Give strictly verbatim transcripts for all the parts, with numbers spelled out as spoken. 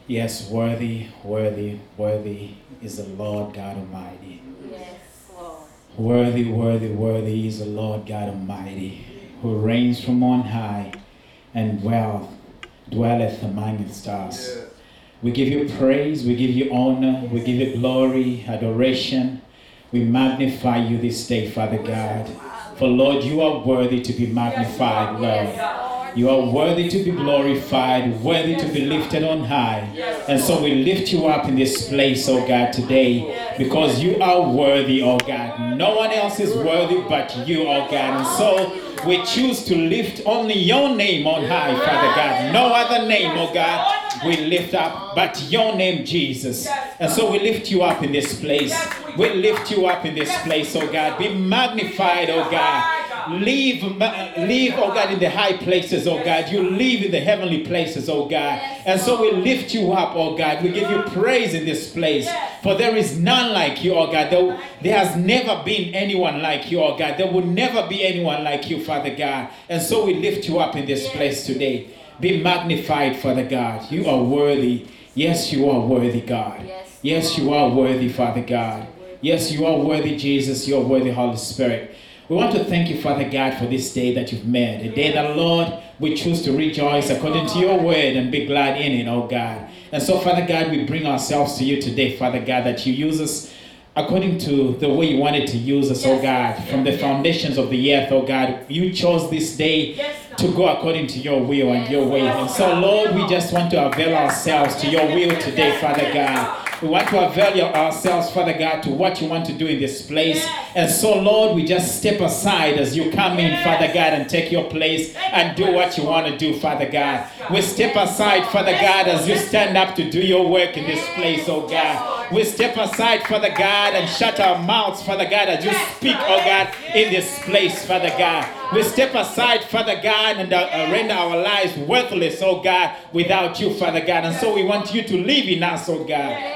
Yes, worthy, worthy, worthy is the Lord God Almighty. Yes, Lord. Worthy, worthy, worthy is the Lord God Almighty, who reigns from on high and wealth dwelleth among the stars. Yeah. We give you praise, we give you honor, we give you glory, adoration. We magnify you this day, Father God. For Lord, you are worthy to be magnified, Lord. You are worthy to be glorified, worthy to be lifted on high. And so we lift you up in this place, oh God, today, because you are worthy, oh God. No one else is worthy but you, oh God. And so we choose to lift only your name on high, Father God. No other name, oh God, we lift up but your name, Jesus. And so we lift you up in this place. We lift you up in this place, oh God. Be magnified, oh God. Live, live, oh God, in the high places, oh God. You live in the heavenly places, oh God. And so we lift you up, oh God. We give you praise in this place. For there is none like you, oh God. There, there has never been anyone like you, oh God. There will never be anyone like you, Father God. And so we lift you up in this place today. Be magnified, Father God. You are worthy. Yes, you are worthy, God. Yes, you are worthy, Father God. Yes, you are worthy, Jesus. You are worthy, Holy Spirit. We want to thank you, Father God, for this day that you've made. A day that, Lord, we choose to rejoice according to your word and be glad in it, oh God. And so, Father God, we bring ourselves to you today, Father God, that you use us according to the way you wanted to use us, oh God, from the foundations of the earth, oh God. You chose this day to go according to your will and your way. And so, Lord, we just want to avail ourselves to your will today, Father God. We want to avail ourselves, Father God, to what you want to do in this place. And so, Lord, we just step aside as you come in, Father God, and take your place and do what you want to do, Father God. We step aside, Father God, as you stand up to do your work in this place, oh God. We step aside, Father God, and shut our mouths, Father God, as you speak, oh God, in this place, Father God. We step aside, Father God, and uh, render our lives worthless, oh God, without you, Father God. And so we want you to live in us, oh God,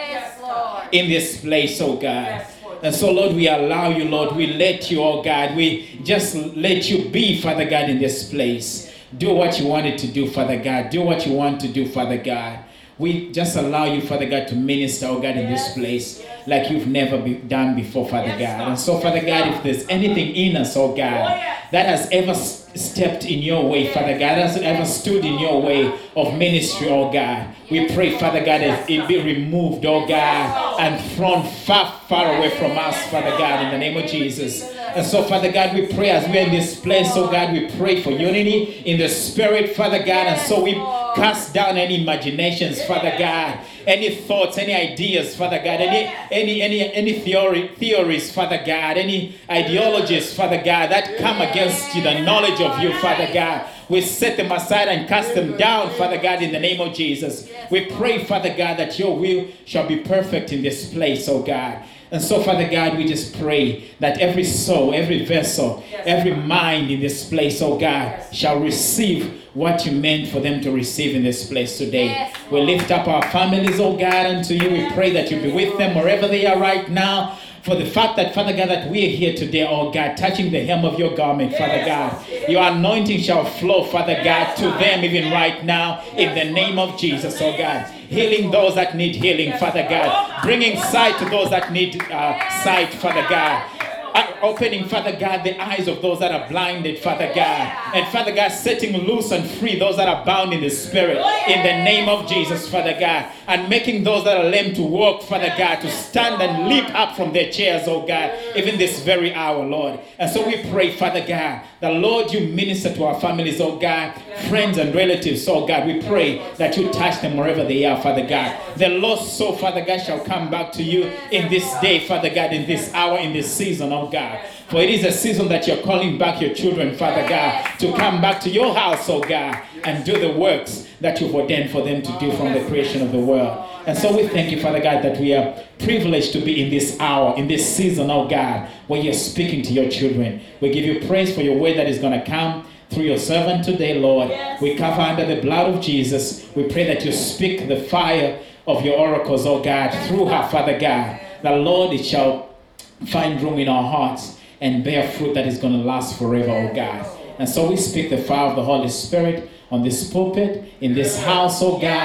in this place, oh God. And so, Lord, we allow you, Lord. We let you, oh God. We just let you be, Father God, in this place. Do what you wanted to do, Father God. Do what you want to do, Father God. We just allow you, Father God, to minister, oh God, in this place like you've never be done before, Father God. And so, Father God, if there's anything in us, oh God, that has ever stepped in your way, Father God, that has ever stood in your way of ministry, oh God, we pray, Father God, that it be removed, oh God, and thrown far, far away from us, Father God, in the name of Jesus. And so, Father God, we pray as we're in this place, oh God, we pray for unity in the Spirit, Father God. And so we cast down any imaginations, Father God, any thoughts, any ideas, Father God, any any any any theory theories, Father God, any ideologies, Father God, that come against you, the knowledge of you, Father God. We set them aside and cast them down, Father God, in the name of Jesus. We pray, Father God, that your will shall be perfect in this place, oh God. And so, Father God, we just pray that every soul, every vessel, every mind in this place, oh God, shall receive what you meant for them to receive in this place today. We lift up our families, oh God, unto you. We pray that you be with them wherever they are right now. For the fact that, Father God, that we are here today, oh God, touching the hem of your garment, Father God. Your anointing shall flow, Father God, to them even right now in the name of Jesus, oh God. Healing those that need healing, Father God. Bringing sight to those that need uh, sight, Father God. Uh, opening, Father God, the eyes of those that are blinded, Father God. And Father God, setting loose and free those that are bound in the Spirit in the name of Jesus, Father God. And making those that are lame to walk, Father God, to stand and leap up from their chairs, oh God, even this very hour, Lord. And so we pray, Father God, that, Lord, you minister to our families, oh God, friends and relatives, oh God. We pray that you touch them wherever they are, Father God. The lost soul, Father God, shall come back to you in this day, Father God, in this hour, in this season, oh God. For it is a season that you're calling back your children, Father God, to come back to your house, oh God, and do the works that you've ordained for them to do from the creation of the world. And so we thank you, Father God, that we are privileged to be in this hour, in this season, oh God, where you're speaking to your children. We give you praise for your word that is going to come through your servant today, Lord. We cover under the blood of Jesus. We pray that you speak the fire of your oracles, oh God, through her, Father God. That, Lord, it shall find room in our hearts and bear fruit that is going to last forever, oh God. And so we speak the fire of the Holy Spirit on this pulpit, in this house, oh God.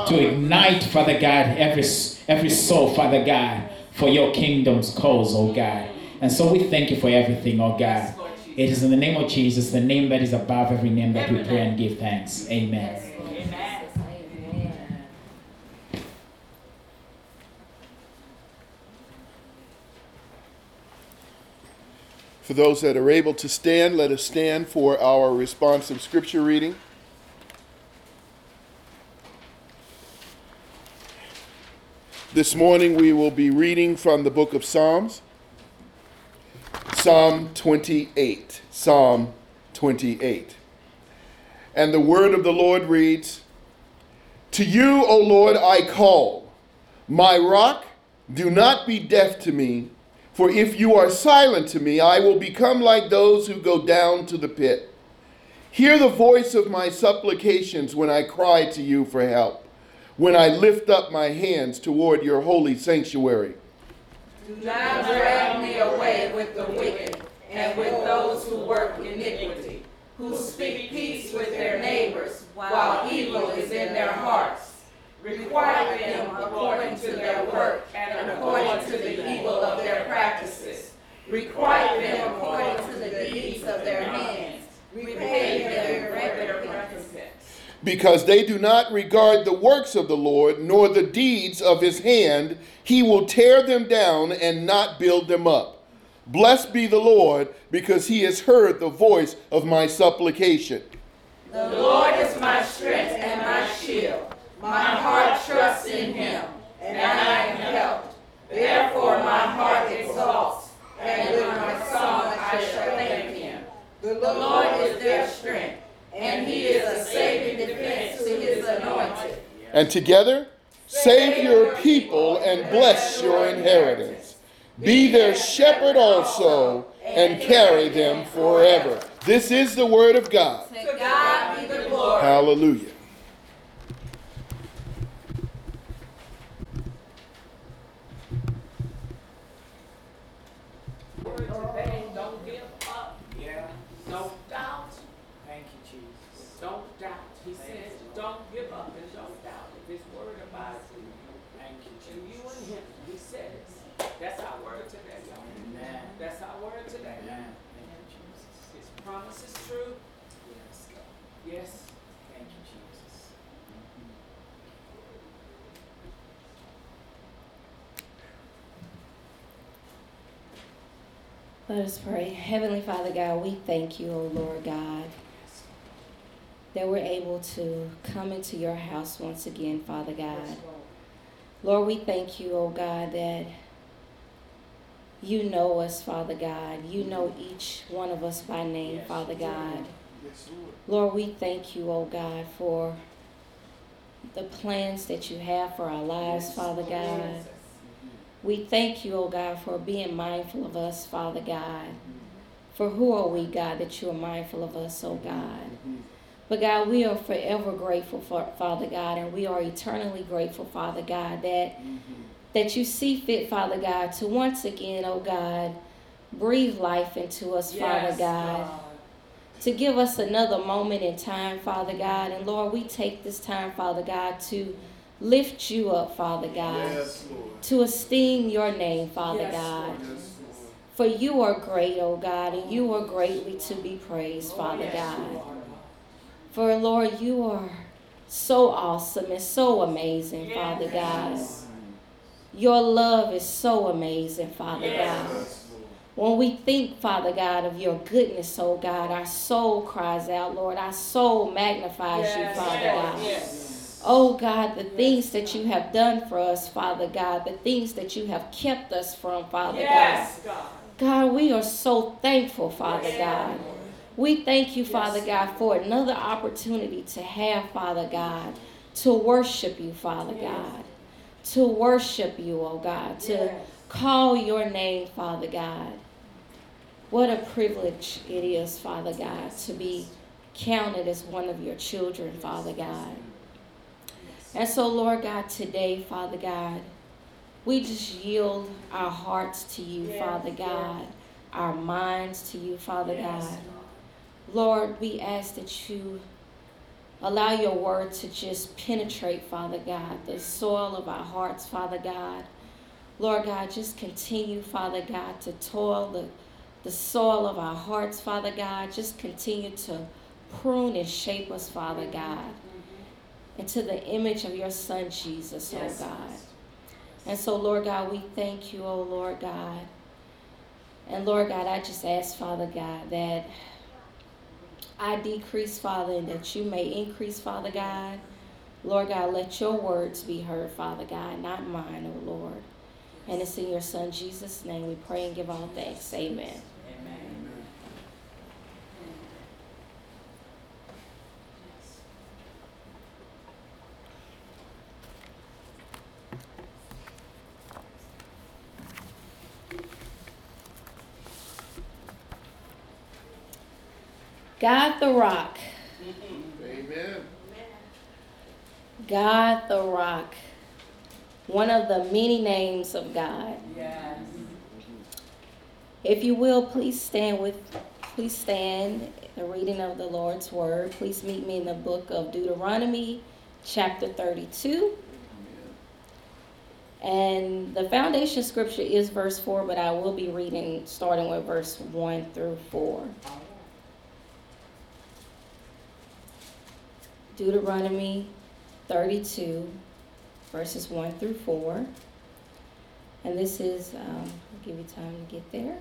to ignite, Father God, every, every soul, Father God, for your kingdom's cause, oh God. And so we thank you for everything, oh God. It is in the name of Jesus, the name that is above every name, that we pray and give thanks. Amen. For those that are able to stand, let us stand for our responsive scripture reading. This morning we will be reading from the book of Psalms, Psalm twenty-eight. Psalm twenty-eight. And the word of the Lord reads, "To you, O Lord, I call. My rock, do not be deaf to me. For if you are silent to me, I will become like those who go down to the pit. Hear the voice of my supplications when I cry to you for help, when I lift up my hands toward your holy sanctuary. Do not drag me away with the wicked and with those who work iniquity, who speak peace with their neighbors while evil is in their hearts. Requite them according to their work and according to the evil of their practices. Requite them according to the deeds of their hands. Repay them their recompense. Because they do not regard the works of the Lord, nor the deeds of his hand, he will tear them down and not build them up. Blessed be the Lord, because he has heard the voice of my supplication. The Lord is my strength and my shield. My heart trusts in him, and I am helped. Therefore my heart exalts, and with my song I shall thank him. The Lord is their strength, and he is a saving defense to his anointed. And together, save your people and bless your inheritance. Be their shepherd also, and carry them forever." This is the word of God. To God be the glory. Hallelujah. Don't give up. Yeah. Don't doubt. Thank you, Jesus. Don't doubt. He says, don't give up and don't doubt. If his word abides in you, thank you, Jesus. And you and him, he says. That's our word today, y'all. Amen. That's our word today. Amen. Thank you, Jesus. His promise is true. Yes, God. Yes. Thank you, Jesus. Let us pray. Heavenly Father God, we thank you, O Lord God, that we're able to come into your house once again, Father God. Lord, we thank you, O God, that you know us, Father God. You know each one of us by name, Father God. Lord, we thank you, O God, for the plans that you have for our lives, Father God. We thank you, oh God, for being mindful of us, Father God. For who are we, God, that you are mindful of us, oh God? But God, we are forever grateful for Father God, and we are eternally grateful, Father God, that that you see fit, Father God, to once again, oh God, breathe life into us, Father Yes, God. God. To give us another moment in time, Father God. And Lord, we take this time, Father God, to lift you up, Father God. Yes, Lord. To esteem your name, Father Yes, God. Lord. Yes, Lord. For you are great, O God, and you are greatly to be praised, Father Yes, God. you are. For Lord, you are so awesome and so amazing, Father God. Yes. Your love is so amazing, Father Yes. God. When we think, Father God, of your goodness, oh God, our soul cries out, Lord. Our soul magnifies Yes, you, Father yes, God. yes. Oh God, the things that you have done for us, Father God, the things that you have kept us from, Father Yes, God. God. God, we are so thankful, Father Yes, God. Lord. We thank you, Father Yes. God, for another opportunity to have, Father God, to worship you, Father Yes. God. To worship you, oh God. To Yes. call your name, Father God. What a privilege it is, Father God, to be counted as one of your children, Father God. And so, Lord God, today, Father God, we just yield our hearts to you, Yes, Father God, yes. our minds to you, Father Yes, God. Lord, we ask that you Allow your word to just penetrate, Father God, the soil of our hearts, Father God. Lord God, just continue, Father God, to toil the, the soil of our hearts, Father God. Just continue to prune and shape us, Father God, into the image of your Son, Jesus, oh God. And so, Lord God, we thank you, oh Lord God. And Lord God, I just ask, Father God, that I decrease, Father, and that you may increase, Father God. Lord God, let your words be heard, Father God, not mine, oh Lord. And it's in your Son, Jesus' name, we pray and give all thanks. Amen. Amen. God the Rock. Amen. God the Rock. One of the many names of God. Yes. If you will, please stand with, please stand the reading of the Lord's word. Please meet me in the book of Deuteronomy, chapter thirty-two. And the foundation scripture is verse four, but I will be reading starting with verse one through four. Deuteronomy thirty-two, verses one through four. And this is, um, I'll give you time to get there.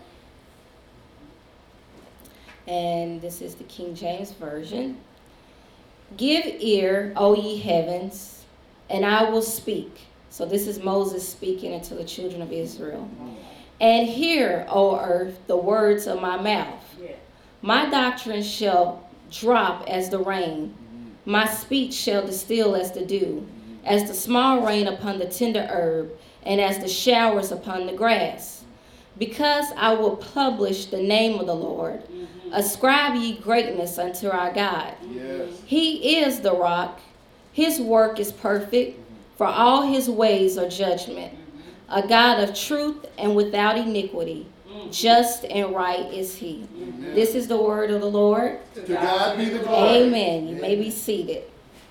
And this is the King James Version. Give ear, O ye heavens, and I will speak. So this is Moses speaking unto the children of Israel. And hear, O earth, the words of my mouth. My doctrine shall drop as the rain. My speech shall distill as the dew, as the small rain upon the tender herb, and as the showers upon the grass. Because I will publish the name of the Lord, ascribe ye greatness unto our God. Yes. He is the rock, his work is perfect, for all his ways are judgment. A God of truth and without iniquity, just and right is he. Amen. This is the word of the Lord. To God be the glory. Amen. You may be seated.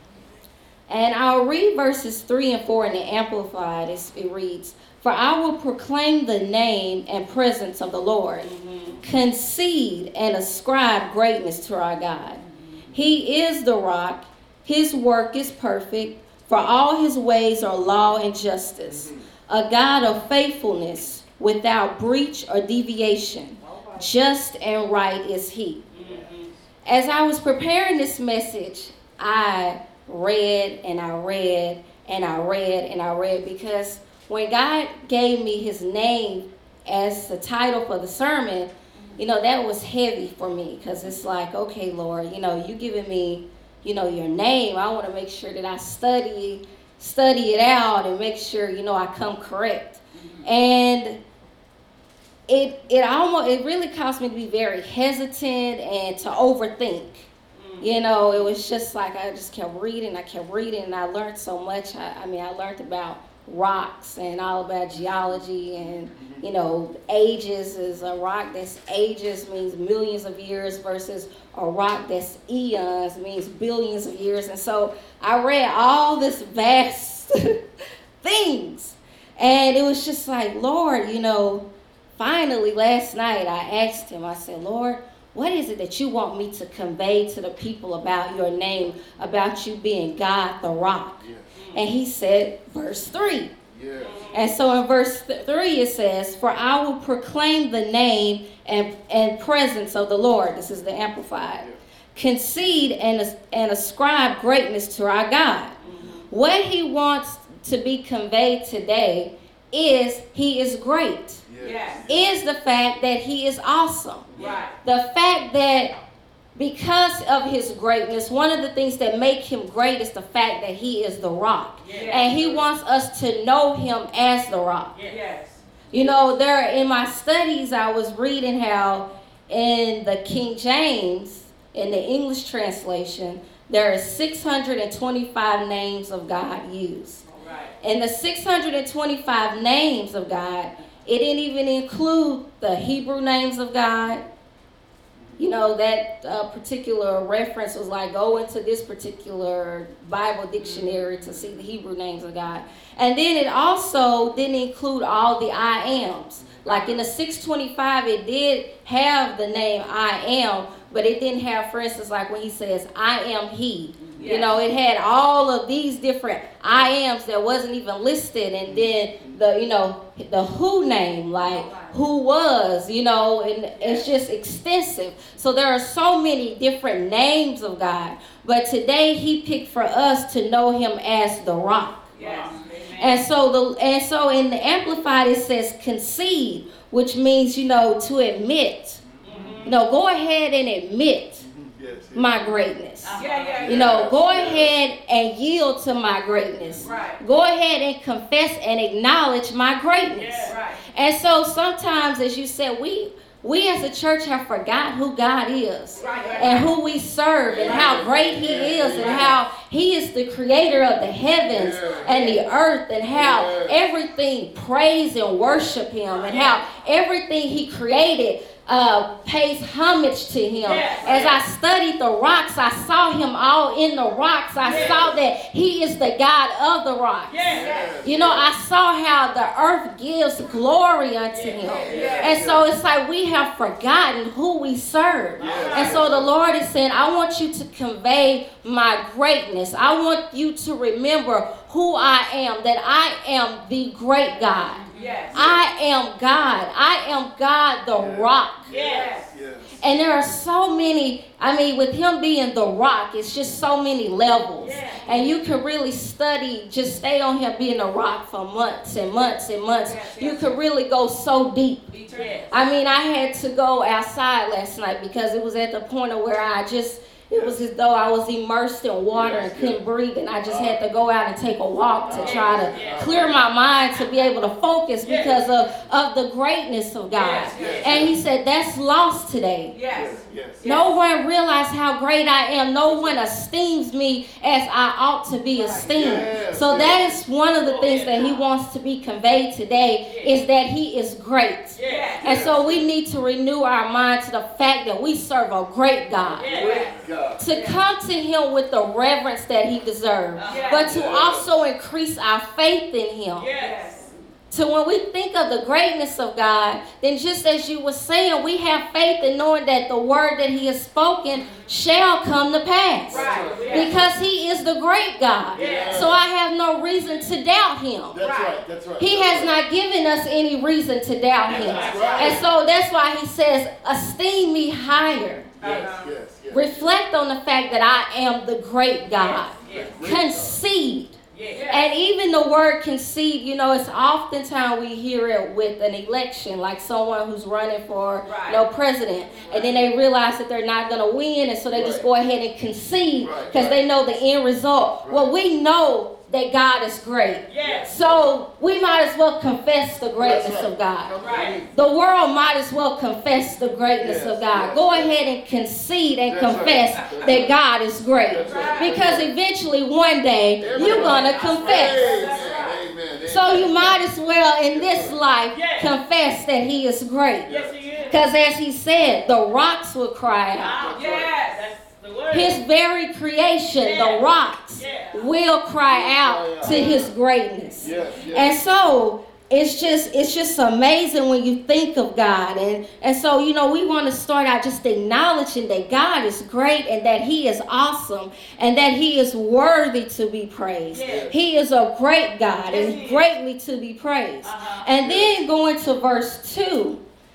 And I'll read verses three and four in the Amplified. It's, it reads, For I will proclaim the name and presence of the Lord, concede and ascribe greatness to our God. He is the rock, his work is perfect, for all his ways are law and justice. A God of faithfulness, without breach or deviation. Just and right is he. As I was preparing this message, I read and I read and I read and I read because when God gave me his name as the title for the sermon, you know, that was heavy for me because it's like, okay, Lord, you know, you giving me, you know, your name. I want to make sure that I study, study it out and make sure, you know, I come correct. And It it almost it really caused me to be very hesitant and to overthink. You know, it was just like I just kept reading, I kept reading, and I learned so much. I, I mean, I learned about rocks and all about geology and, you know, ages is a rock that's ages means millions of years versus a rock that's eons means billions of years. And so I read all this vast things. And it was just like, Lord, you know, finally, last night, I asked him, I said, Lord, what is it that you want me to convey to the people about your name, about you being God the rock? Yes. And he said, verse three. Yes. And so in verse th- three, it says, For I will proclaim the name and, and presence of the Lord. This is the Amplified. Yes. Concede and, as- and ascribe greatness to our God. What he wants to be conveyed today is he is great. Yes. Is the fact that he is awesome. Right. The fact that because of his greatness, one of the things that make him great is the fact that he is the rock. Yes. And he wants us to know him as the rock. Yes. You know, there in my studies, I was reading how in the King James, in the English translation, there are six hundred twenty-five names of God used. Right. And the six hundred twenty-five names of God, it didn't even include the Hebrew names of God. you know, that uh, particular reference was like, go into this particular Bible dictionary to see the Hebrew names of God. And then it also didn't include all the I ams. Like in the six twenty-five, it did have the name I am, but it didn't have, for instance, like when he says, I am he. Yes. You know, it had all of these different I ams that wasn't even listed. And then the, you know, the who name, like who was, you know, and it's just extensive. So there are so many different names of God. But today he picked for us to know him as the rock. Yes. And so the and so in the Amplified it says concede, which means, you know, to admit. Mm-hmm. You know, go ahead and admit yes, yes. my greatness. Uh-huh. Yeah, yeah, yeah. You know, go ahead and yield to my greatness. Right. Go ahead and confess and acknowledge my greatness. Yeah, right. And so sometimes, as you said, we we as a church have forgot who God is, right, right, and who we serve and how great he is and how he is the creator of the heavens and the earth, and how everything praise and worship him, and how everything he created Uh, pays homage to him. Yes. As I studied the rocks, I saw him all in the rocks. I yes. saw that he is the God of the rocks. Yes. You know, I saw how the earth gives glory unto him. Yes. And so it's like we have forgotten who we serve. Yes. And so the Lord is saying, I want you to convey my greatness. I want you to remember who I am, that I am the great God. Yes. I am God. I am God the rock. Yes. Yes. And there are so many, I mean, with him being the rock, it's just so many levels. Yes. And you can really study, just stay on him being the rock for months and months and months. Yes, yes. You could really go so deep. Yes. I mean, I had to go outside last night because it was at the point of where I just, it was as though I was immersed in water and couldn't breathe, and I just had to go out and take a walk to try to clear my mind to be able to focus because of, of the greatness of God. And he said, that's lost today. Yes. No one realizes how great I am. No one esteems me as I ought to be esteemed. So that is one of the things that he wants to be conveyed today, is that he is great. And so we need to renew our mind to the fact that we serve a great God. To come to him with the reverence that he deserves, but to also increase our faith in him. Yes. So when we think of the greatness of God, then just as you were saying, we have faith in knowing that the word that he has spoken shall come to pass. Right. Yes. Because he is the great God. Yes. So I have no reason to doubt him. That's right. That's right. He has not given us any reason to doubt him. Right. And so that's why he says, esteem me higher. Yes, yes, yes. Reflect on the fact that I am the great God. Yes. Concede. Yes. And even the word concede, you know, it's oftentimes we hear it with an election, like someone who's running for right. you know, president. And then they realize that they're not going to win, and so they right. just go ahead and concede because right. right. they know the end result. Right. Well, we know that God is great. Yes. So we might as well confess the greatness right. of God. Right. The world might as well confess the greatness yes. of God. Yes. Go ahead and concede and That's confess right. that God is great. Right. Because eventually one day Everybody. you're going to confess. Amen. Amen. So you might as well in this life yes. confess that he is great. Yes, he is. Because as he said, the rocks will cry out. Wow. Yes. That's the word. His very creation, yes. the rocks, yes. will cry out to his greatness. Yes, yes. And so it's just it's just amazing when you think of God. And, and so, you know, we want to start out just acknowledging that God is great and that he is awesome and that he is worthy to be praised. Yes. He is a great God yes, and greatly to be praised. Uh-huh. And then going to verse two.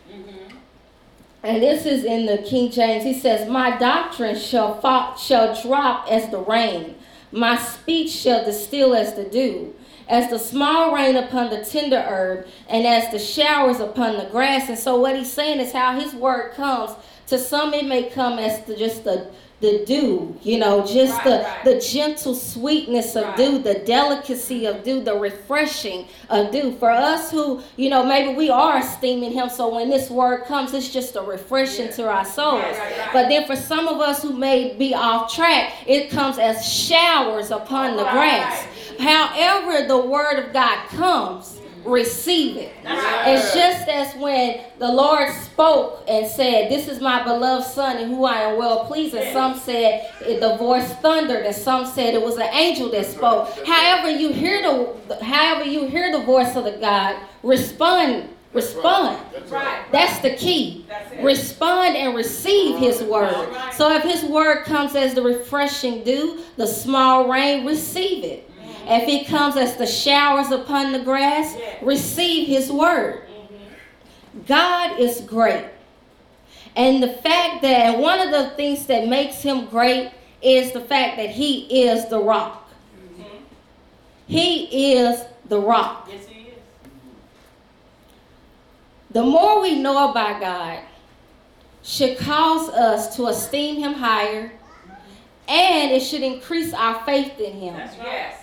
And this is in the King James. He says, my doctrine shall fall, shall drop as the rain. My speech shall distill as the dew. As the small rain upon the tender herb, and as the showers upon the grass. And so what he's saying is how his word comes. To some it may come as the, just the, the dew, you know, just right, the, right. the gentle sweetness of right. dew, the delicacy of dew, the refreshing of dew. For us who, you know, maybe we are esteeming him, so when this word comes, it's just a refreshing yeah. to our souls. Right, right, right. But then for some of us who may be off track, it comes as showers upon the right. grass. However the word of God comes, receive it. Right. It's just as when the Lord spoke and said, this is my beloved son in who I am well pleased. And some said the voice thundered, and some said it was an angel that spoke. However you hear the, however you hear the voice of the God, respond. Respond. That's Right. That's the key. That's it. Respond and receive his word. Right. So if his word comes as the refreshing dew, the small rain, receive it. If it comes as the showers upon the grass, receive his word. God is great. And the fact that one of the things that makes him great is the fact that he is the rock. He is the rock. Yes, he is. The more we know about God should cause us to esteem him higher, and it should increase our faith in him. That's right. Yes.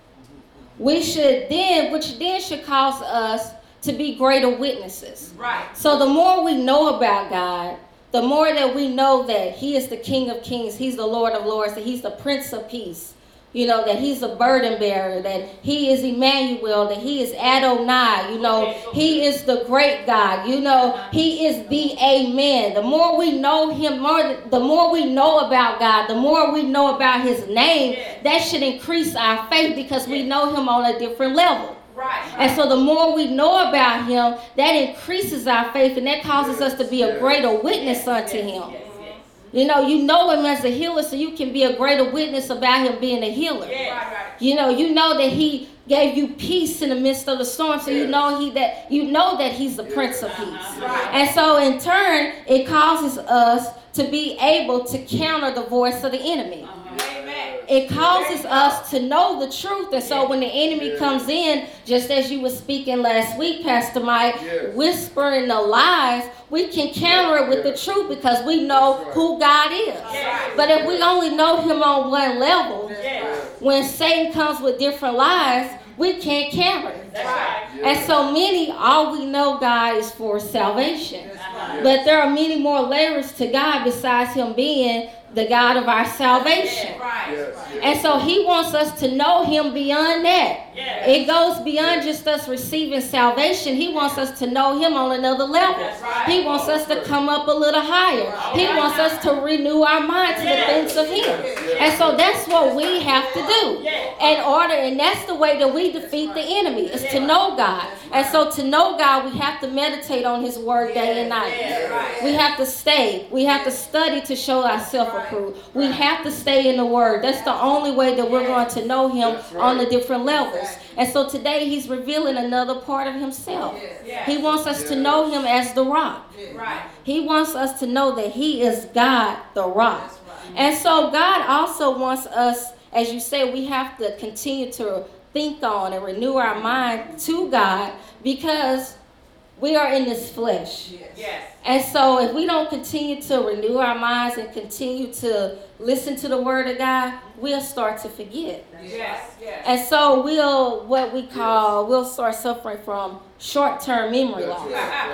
We should then, which then should cause us to be greater witnesses. Right. So the more we know about God, the more that we know that he is the King of Kings, he's the Lord of Lords, that he's the Prince of Peace. You know, that he's a burden bearer, that he is Emmanuel, that he is Adonai, you know, he is the great God, you know, he is the Amen. The more we know him, more, the more we know about God, the more we know about his name, that should increase our faith because we know him on a different level. Right. And so the more we know about him, that increases our faith, and that causes us to be a greater witness unto him. Yes, yes. You know, you know him as a healer, so you can be a greater witness about him being a healer. Right, right. You know, you know that he gave you peace in the midst of the storm, so you know he that you know that he's the Prince of Peace. Right. And so in turn, it causes us to be able to counter the voice of the enemy. Amen. It causes us to know the truth. And so when the enemy comes in, just as you were speaking last week, Pastor Mike, Yes. whispering the lies, we can counter it with the truth because we know who God is. But if we only know him on one level, when Satan comes with different lies, we can't counter it. That's right. And so many, all we know God is for salvation. But there are many more layers to God besides him being the God of our salvation. Right. Yes. And so he wants us to know him beyond that. Yes. It goes beyond just us receiving salvation. He wants us to know him on another level. That's right. He wants us to come up a little higher. He wants us to renew our mind to the things of him. And so that's what we have to do in order, and that's the way that we defeat the enemy, is to know God. And so to know God, we have to meditate on his word day and night. We have to stay. We have to study to show ourselves approved. We have to stay in the word. That's the only way that we're going to know him on the different levels. And so today he's revealing another part of himself. He wants us to know him as the rock. Right. He wants us to know that he is God, the rock. And so God also wants us, as you say, we have to continue to think on and renew our mind to God because we are in this flesh. Yes. And so if we don't continue to renew our minds and continue to listen to the word of God, we'll start to forget. Yes. Yes. And so we'll, what we call, we'll start suffering from short-term memory loss.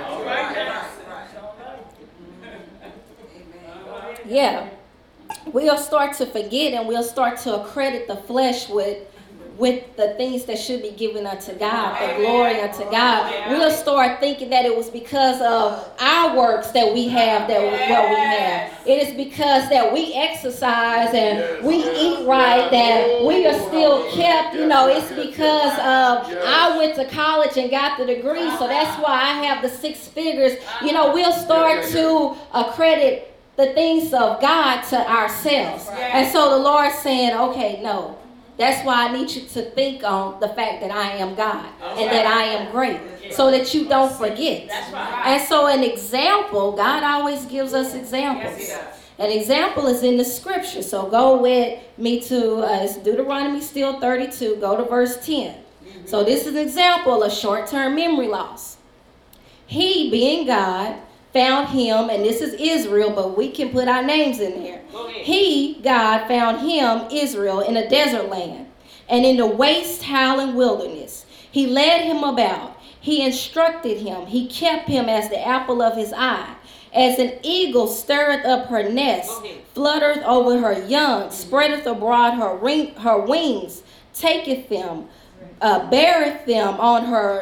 Yeah. We'll start to forget, and we'll start to accredit the flesh with with the things that should be given unto God, the glory unto God. We'll start thinking that it was because of our works that we have that what we have. It is because that we exercise and we eat right that we are still kept. You know, it's because of I went to college and got the degree, so that's why I have the six figures. You know, we'll start to accredit the things of God to ourselves. And so the Lord's saying, okay, no. That's why I need you to think on the fact that I am God and that I am great so that you don't forget. And so an example, God always gives us examples. An example is in the scripture. So go with me to uh, it's Deuteronomy still thirty-two. Go to verse ten. So this is an example of short-term memory loss. He, being God, found him, and this is Israel, but we can put our names in there. He, God, found him, Israel, in a desert land and in the waste howling wilderness. He led him about. He instructed him. He kept him as the apple of his eye. As an eagle stirreth up her nest, fluttereth over her young, spreadeth abroad her, ring, her wings, taketh them, uh, beareth them on her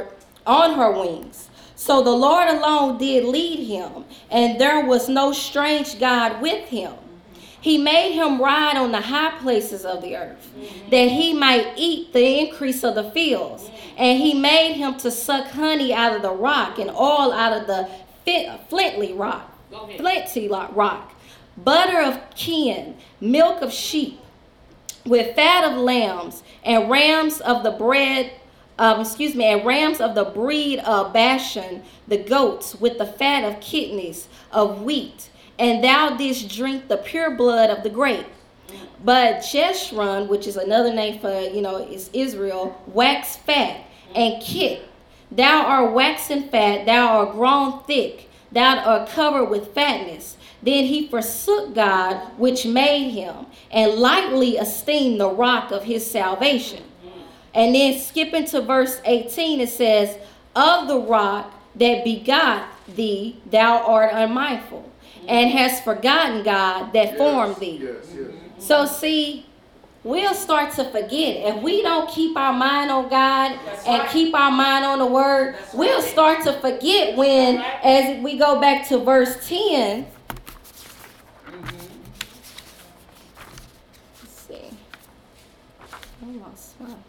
on her wings. So the Lord alone did lead him, and there was no strange God with him. He made him ride on the high places of the earth, that he might eat the increase of the fields. And he made him to suck honey out of the rock, and oil out of the flintly rock, flinty rock, butter of kine, milk of sheep, with fat of lambs, and rams of the bread, um, excuse me, and rams of the breed of Bashan, the goats, with the fat of kidneys of wheat. And thou didst drink the pure blood of the grape. But Jeshurun, which is another name for, you know, is Israel, waxed fat, and Kit, thou art waxen fat, thou art grown thick, thou art covered with fatness. Then he forsook God, which made him, and lightly esteemed the rock of his salvation. And then skipping to verse eighteen, it says, of the rock that begot thee, thou art unmindful, and hast forgotten God that Yes, formed thee. Yes, yes. So see, we'll start to forget. If we don't keep our mind on God and keep our mind on the word, we'll start to forget when, as we go back to verse ten. Let's see. I lost mine.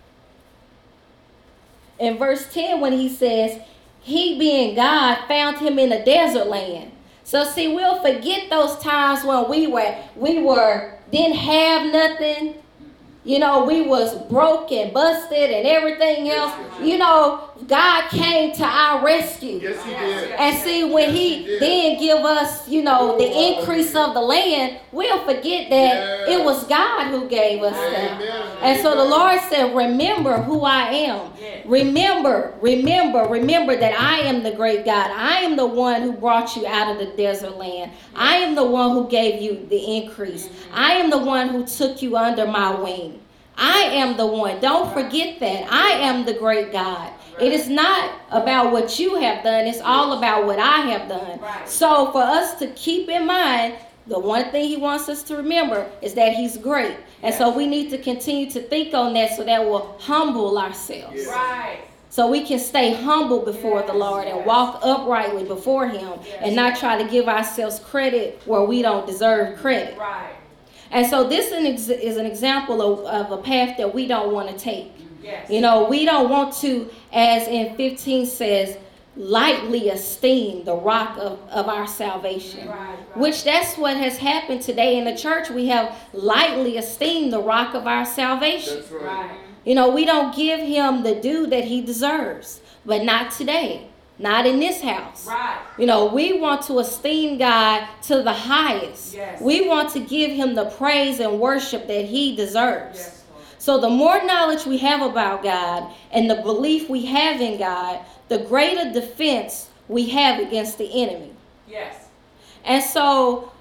In verse ten, when he says, he being God found him in a desert land. So see, we'll forget those times when we were, we were, didn't have nothing. You know, we was broke and busted and everything else. You know, God came to our rescue. Yes, he did. And see, when Yes, he he did. then give us, you know, the increase of the land, we'll forget that Yes. it was God who gave us that. Amen. And so the Lord said, remember who I am. Remember, remember, remember that I am the great God. I am the one who brought you out of the desert land. I am the one who gave you the increase. I am the one who took you under my wing. I am the one. Don't forget that. I am the great God. It is not about what you have done. It's all about what I have done. So for us to keep in mind, the one thing he wants us to remember is that he's great. And so we need to continue to think on that so that we'll humble ourselves. Yes. Right. So we can stay humble before the Lord and walk uprightly before him and not try to give ourselves credit where we don't deserve credit. Right. And so this is an example of, of a path that we don't want to take. Yes. You know, we don't want to, as in fifteen says, lightly esteem the rock of, of our salvation. Right, right. Which that's what has happened today in the church. We have lightly esteemed the rock of our salvation. That's right. Right. You know, we don't give him the due that he deserves. But not today. Not in this house. Right. You know, we want to esteem God to the highest. Yes. We want to give him the praise and worship that he deserves. Yes, Lord. So the more knowledge we have about God and the belief we have in God, the greater defense we have against the enemy. Yes. And so,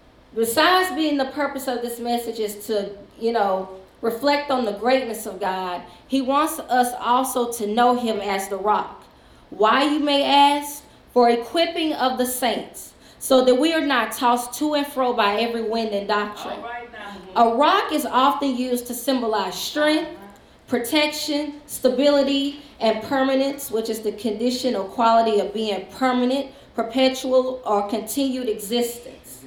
besides being the purpose of this message is to, you know, reflect on the greatness of God, he wants us also to know him as the rock. Why, you may ask? For equipping of the saints, so that we are not tossed to and fro by every wind and doctrine. All right now. A rock is often used to symbolize strength, protection, stability, and permanence, which is the condition or quality of being permanent, perpetual, or continued existence.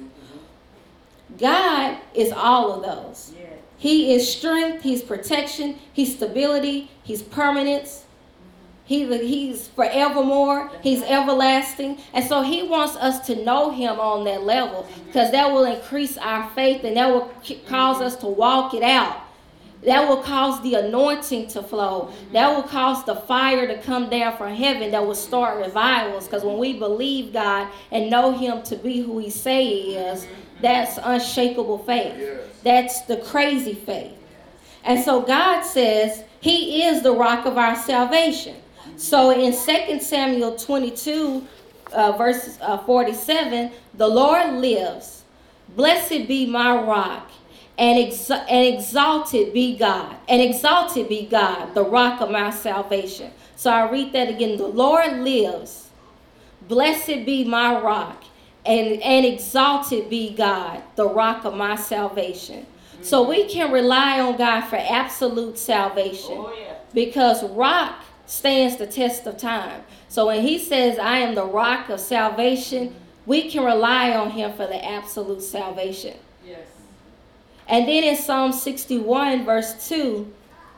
God is all of those. Yes. He is strength, he's protection, he's stability, he's permanence. He, he's forevermore. He's everlasting. And so he wants us to know him on that level, because that will increase our faith and that will cause us to walk it out. That will cause the anointing to flow. That will cause the fire to come down from heaven. That will start revivals. Because when we believe God and know him to be who he say he is, that's unshakable faith. Yes. That's the crazy faith. And so God says he is the rock of our salvation. So in Second Samuel twenty-two, uh, verse uh, forty-seven, the Lord lives. Blessed be my rock, and, ex- and exalted be God. And exalted be God, the rock of my salvation. So I read that again. The Lord lives. Blessed be my rock, and, and exalted be God, the rock of my salvation. So we can rely on God for absolute salvation. Oh, yeah. Because rock stands the test of time. So when he says, I am the rock of salvation, we can rely on him for the absolute salvation. Yes. And then in Psalm sixty-one, verse two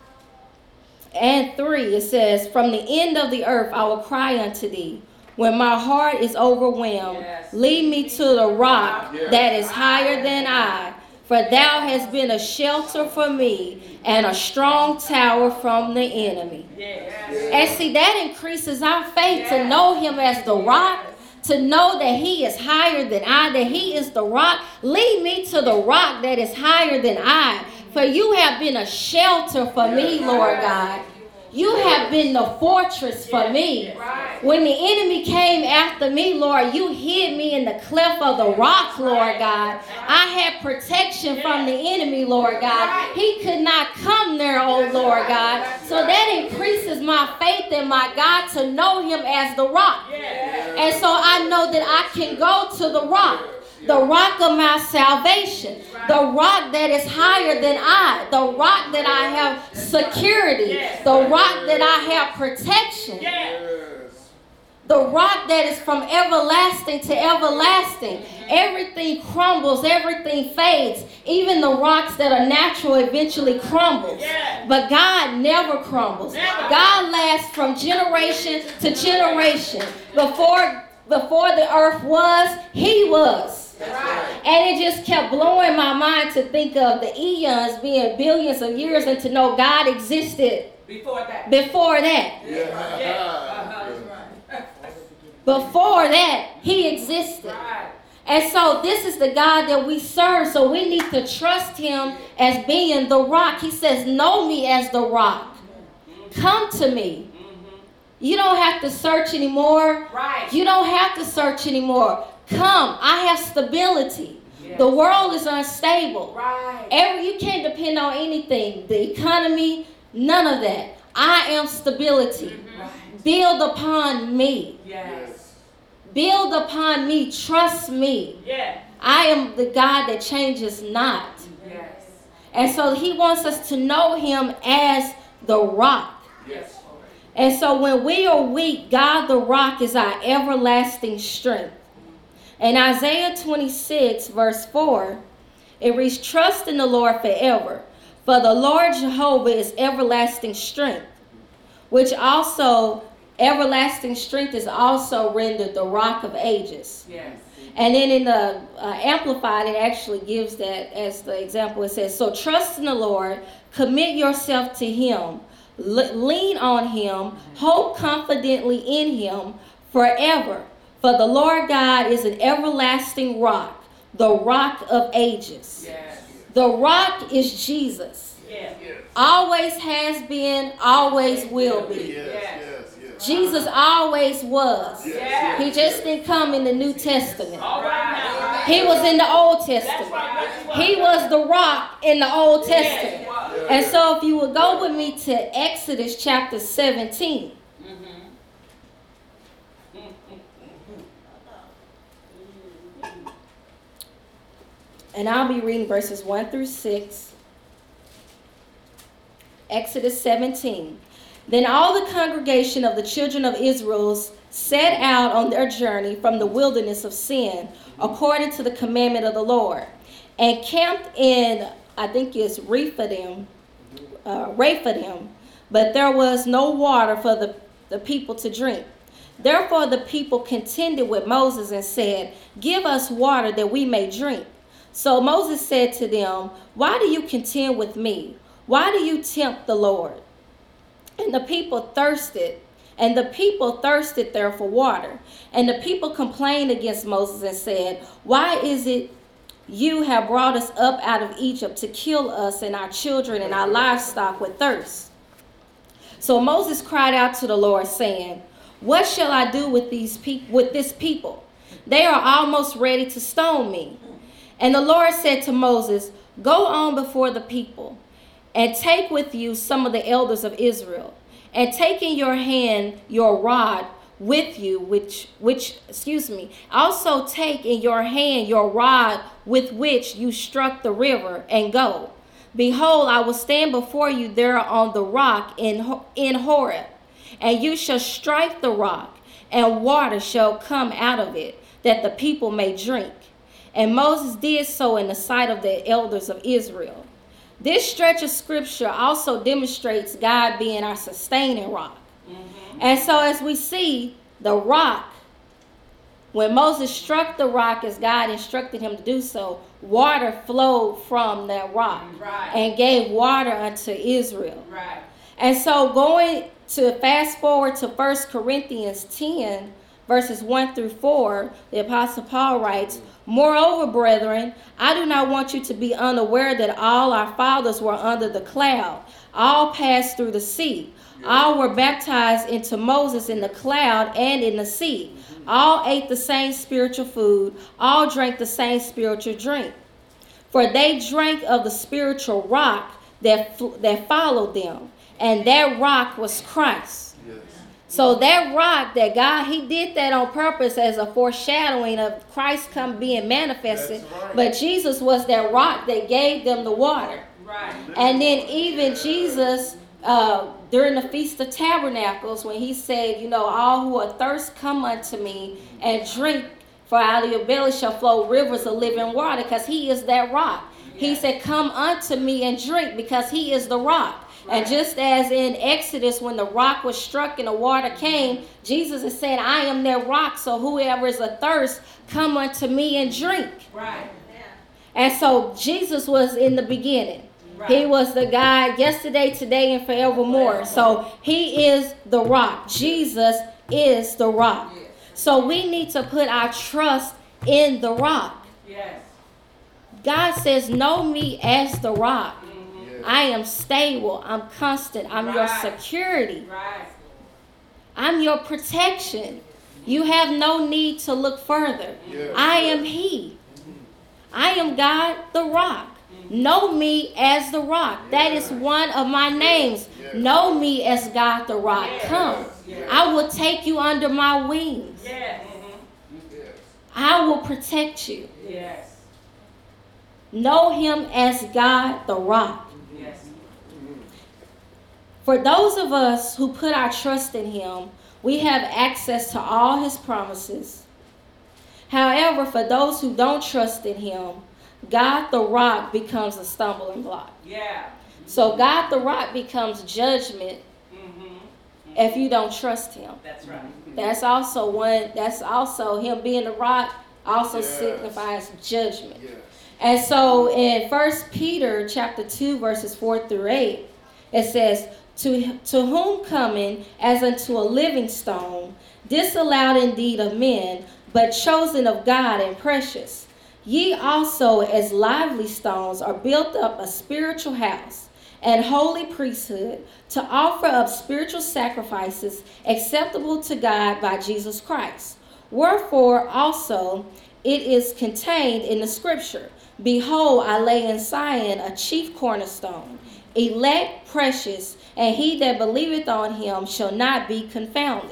and three, it says, from the end of the earth I will cry unto thee. When my heart is overwhelmed, Yes. lead me to the rock that is higher than I. For thou hast been a shelter for me and a strong tower from the enemy. Yes. And see, that increases our faith to know him as the rock, to know that he is higher than I, that he is the rock. Lead me to the rock that is higher than I. For you have been a shelter for me, Lord God. You have been the fortress for me. When the enemy came after me, Lord, you hid me in the cleft of the rock, Lord God. I had protection from the enemy, Lord God. He could not come there, oh Lord God. So that increases my faith in my God to know him as the rock. And so I know that I can go to the rock. The rock of my salvation, the rock that is higher than I, the rock that I have security, the rock that I have protection, the rock that is from everlasting to everlasting. Everything crumbles, everything fades. Even the rocks that are natural eventually crumbles. But God never crumbles. God lasts from generation to generation. Before, before the earth was, he was. Right. And it just kept blowing my mind to think of the eons being billions of years and to know God existed Before that. Before that. Yeah. Yeah. Uh-huh. Before that, he existed. Right. And so this is the God that we serve. So we need to trust him as being the rock. He says, know me as the rock. Come to me. You don't have to search anymore. Right. You don't have to search anymore. Come, I have stability. Yes. The world is unstable. Right. Every, you can't depend on anything. The economy, none of that. I am stability. Mm-hmm. Build upon me. Yes. Build upon me. Trust me. Yeah. I am the God that changes not. Yes. And so he wants us to know him as the rock. Yes. And so when we are weak, God the rock is our everlasting strength. In Isaiah twenty-six, verse four, it reads, trust in the Lord forever, for the Lord Jehovah is everlasting strength, which also, everlasting strength is also rendered the rock of ages. Yes. And then in the uh, Amplified, it actually gives that as the example. It says, so trust in the Lord, commit yourself to him, le- lean on him, hope confidently in him forever. For the Lord God is an everlasting rock, the rock of ages. Yes. The rock is Jesus. Yes. Always has been, always will be. Yes. Jesus always was. Yes. He just didn't come in the New Testament. All right now. He was in the Old That's Testament. right. That's He was the rock in the Old Testament. Yes. And so if you would go with me to Exodus chapter seventeen. And I'll be reading verses one through six. Exodus seventeen. Then all the congregation of the children of Israel set out on their journey from the wilderness of Sin, according to the commandment of the Lord, and camped in, I think it's Rephidim, uh, Rephidim, but there was no water for the, the people to drink. Therefore the people contended with Moses and said, give us water that we may drink. So Moses said to them, why do you contend with me? Why do you tempt the Lord? And the people thirsted, and the people thirsted there for water. And the people complained against Moses and said, why is it you have brought us up out of Egypt to kill us and our children and our livestock with thirst? So Moses cried out to the Lord, saying, what shall I do with these people, with this people? They are almost ready to stone me. And the Lord said to Moses, go on before the people, and take with you some of the elders of Israel, and take in your hand your rod with you, which, which, excuse me, also take in your hand your rod with which you struck the river, and go. Behold, I will stand before you there on the rock in, in Horeb. And you shall strike the rock, and water shall come out of it, that the people may drink. And Moses did so in the sight of the elders of Israel. This stretch of scripture also demonstrates God being our sustaining rock. Mm-hmm. And so as we see, the rock, when Moses struck the rock as God instructed him to do so, water flowed from that rock, right, and gave water unto Israel. Right. And so going to fast forward to First Corinthians ten, verses one through four, the Apostle Paul writes, "Moreover, brethren, I do not want you to be unaware that all our fathers were under the cloud. All passed through the sea. All were baptized into Moses in the cloud and in the sea. All ate the same spiritual food. All drank the same spiritual drink. For they drank of the spiritual rock that, that followed them. And that rock was Christ." Yes. So that rock that God, he did that on purpose as a foreshadowing of Christ come being manifested. Right. But Jesus was that rock that gave them the water. Right. And then even Jesus, uh, during the Feast of Tabernacles, when he said, you know, all who are thirst come unto me and drink, for out of your belly shall flow rivers of living water, because he is that rock. Yeah. He said, come unto me and drink, because he is the rock. Right. And just as in Exodus, when the rock was struck and the water came, Jesus is saying, I am that rock, so whoever is athirst, come unto me and drink. Right. Yeah. And so Jesus was in the beginning. Right. He was the God yesterday, today, and forevermore. So he is the rock. Jesus is the rock. Yes. So we need to put our trust in the rock. Yes. God says, know me as the rock. Mm-hmm. I am stable. I'm constant. I'm right. your security. Right. I'm your protection. You have no need to look further. Yes. I am he. I am God, the rock. Know me as the rock. Yes. That is one of my names. Yes. Know me as God the rock. Yes. Come. Yes. I will take you under my wings. Yes. Yes. I will protect you. Yes. Know him as God the rock. Yes. For those of us who put our trust in him, we have access to all his promises. However, for those who don't trust in him, God the rock becomes a stumbling block. Yeah. So God the rock becomes judgment mm-hmm. Mm-hmm. if you don't trust him. That's right. That's also one, that's also him being the rock also yes. signifies judgment. Yes. And so in First Peter chapter two, verses four through eight, it says, to, to whom coming as unto a living stone, disallowed indeed of men, but chosen of God and precious. Ye also, as lively stones, are built up a spiritual house and holy priesthood, to offer up spiritual sacrifices acceptable to God by Jesus Christ. Wherefore also it is contained in the scripture, behold, I lay in Zion a chief cornerstone, elect, precious, and he that believeth on him shall not be confounded.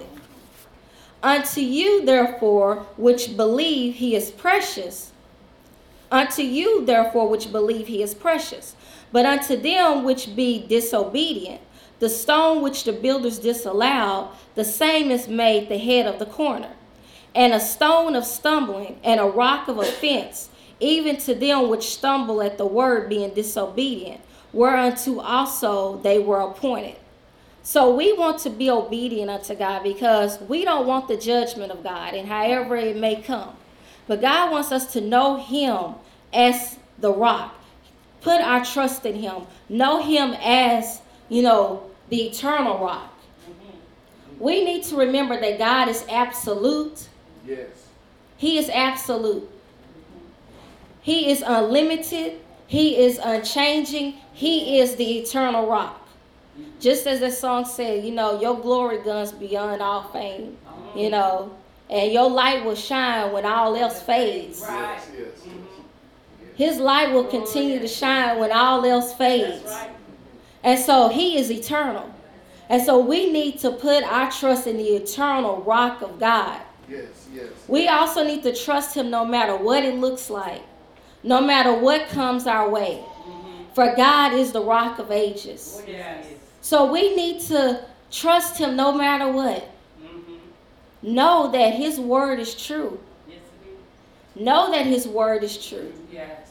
Unto you, therefore, which believe he is precious, Unto you, therefore, which believe he is precious. But unto them which be disobedient, the stone which the builders disallowed, the same is made the head of the corner, and a stone of stumbling, and a rock of offense, even to them which stumble at the word, being disobedient, whereunto also they were appointed. So we want to be obedient unto God, because we don't want the judgment of God, and however it may come. But God wants us to know him as the rock. Put our trust in him. Know him as, you know, the eternal rock. Mm-hmm. We need to remember that God is absolute. Yes. He is absolute. Mm-hmm. He is unlimited. He is unchanging. He is the eternal rock. Mm-hmm. Just as the song said, you know, your glory guns beyond all fame. Mm-hmm. You know, and your light will shine when all else fades. Right. Yes, yes, yes. His light will continue to shine when all else fades. Right. And so he is eternal. And so we need to put our trust in the eternal rock of God. Yes, yes. We also need to trust him no matter what it looks like, no matter what comes our way. Mm-hmm. For God is the rock of ages. Yes. So we need to Trust him no matter what. Mm-hmm. Know that his word is true. Yes, it is. Know that his word is true. Yes.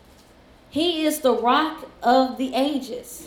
He is the rock of the ages. Yes.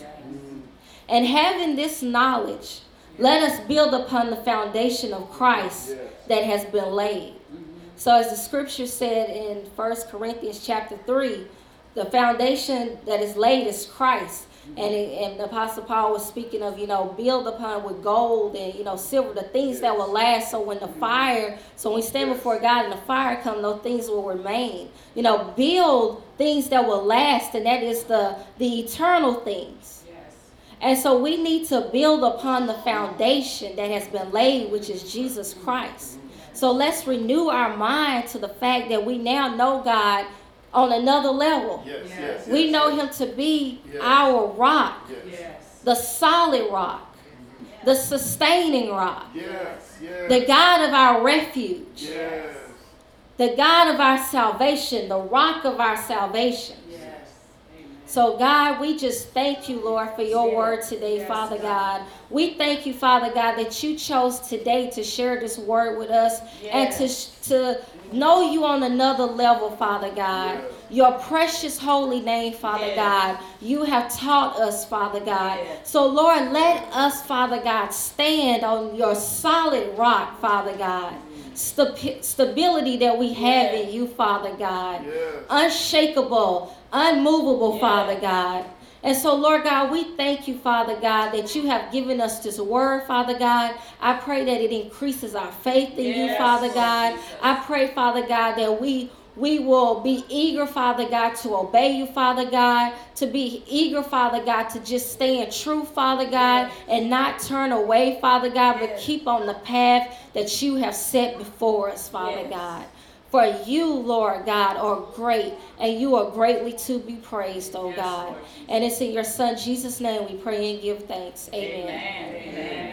And having this knowledge, let us build upon the foundation of Christ that has been laid. So as the scripture said in First Corinthians chapter three, the foundation that is laid is Christ. And, it, and the Apostle Paul was speaking of, you know, build upon with gold and, you know, silver, the things that will last. So when the fire, so when we stand before God and the fire comes, those things will remain. You know, build things that will last, and that is the, the eternal things. Yes. And so we need to build upon the foundation that has been laid, which is Jesus Christ. So let's renew our mind to the fact that we now know God on another level. Yes, Yes. yes, We yes, know yes. him to be Yes. our rock, Yes, Yes. the solid rock, the sustaining rock, yes, yes. the God of our refuge, Yes. the God of our salvation, the rock of our salvation. Yes. Amen. So, God, we just thank you, Lord, for your Yes. word today, Yes, Father God. God. We thank you, Father God, that you chose today to share this word with us and to, to know you on another level, Father God. Yes. Your precious holy name, Father Yes. God. You have taught us, Father God. Yes. So, Lord, let us, Father God, stand on your solid rock, Father God. Sta- stability that we have Yes. in you, Father God. Yes. Unshakable, unmovable, Yes. Father God. And so, Lord God, we thank you, Father God, that you have given us this word, Father God. I pray that it increases our faith in you, Yes, Father Lord God. Jesus. I pray, Father God, that we we will be eager, Father God, to obey you, Father God, to be eager, Father God, to just stay in truth, Father God, and not turn away, Father God, but Yes. keep on the path that you have set before us, Father Yes. God. For you, Lord God, are great, and you are greatly to be praised, oh Yes, God. Lord Jesus. And it's in your Son Jesus' name we pray and give thanks. Amen. Amen. Amen.